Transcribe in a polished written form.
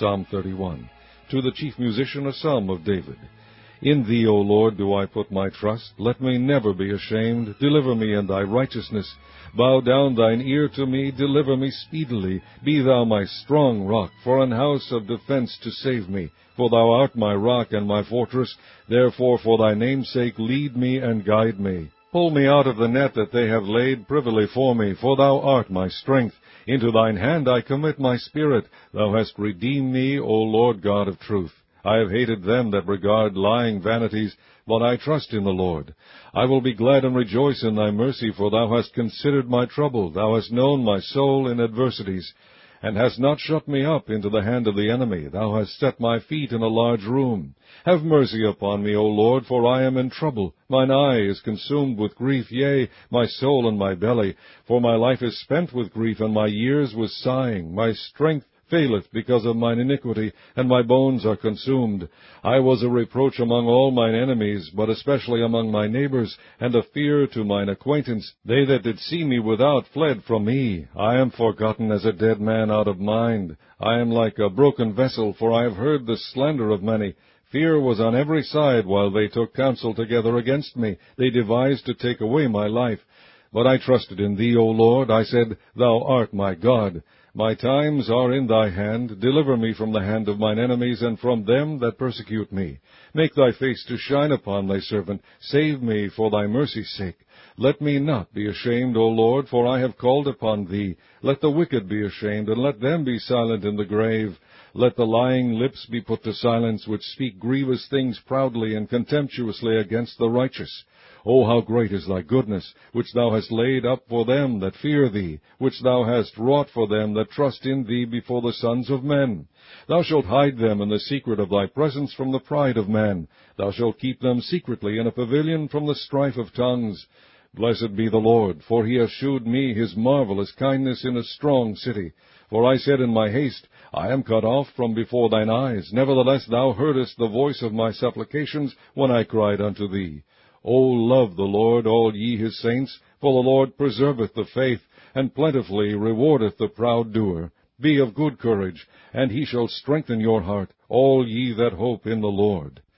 Psalm 31. To the chief musician, a psalm of David. In thee, O Lord, do I put my trust. Let me never be ashamed. Deliver me in thy righteousness. Bow down thine ear to me. Deliver me speedily. Be thou my strong rock, for an house of defense to save me. For thou art my rock and my fortress. Therefore, for thy name's sake, lead me and guide me. Pull me out of the net that they have laid privily for me, for thou art my strength. Into thine hand I commit my spirit. Thou hast redeemed me, O Lord God of truth. I have hated them that regard lying vanities, but I trust in the Lord. I will be glad and rejoice in thy mercy, for thou hast considered my trouble. Thou hast known my soul in adversities, and hast not shut me up into the hand of the enemy. Thou hast set my feet in a large room. Have mercy upon me, O Lord, for I am in trouble. Mine eye is consumed with grief, yea, my soul and my belly. For my life is spent with grief, and my years with sighing. My strength faileth because of mine iniquity, and my bones are consumed. I was a reproach among all mine enemies, but especially among my neighbors, and a fear to mine acquaintance. They that did see me without fled from me. I am forgotten as a dead man out of mind. I am like a broken vessel, for I have heard the slander of many. Fear was on every side while they took counsel together against me. They devised to take away my life. But I trusted in thee, O Lord. I said, Thou art my God. My times are in thy hand. Deliver me from the hand of mine enemies, and from them that persecute me. Make thy face to shine upon thy servant. Save me for thy mercy's sake. Let me not be ashamed, O Lord, for I have called upon thee. Let the wicked be ashamed, and let them be silent in the grave. Let the lying lips be put to silence, which speak grievous things proudly and contemptuously against the righteous. O how great is thy goodness, which thou hast laid up for them that fear thee, which thou hast wrought for them that trust in thee before the sons of men. Thou shalt hide them in the secret of thy presence from the pride of man. Thou shalt keep them secretly in a pavilion from the strife of tongues. Blessed be the Lord, for he hath shewed me his marvelous kindness in a strong city. For I said in my haste, I am cut off from before thine eyes. Nevertheless thou heardest the voice of my supplications when I cried unto thee. O love the Lord, all ye his saints, for the Lord preserveth the faith, and plentifully rewardeth the proud doer. Be of good courage, and he shall strengthen your heart, all ye that hope in the Lord.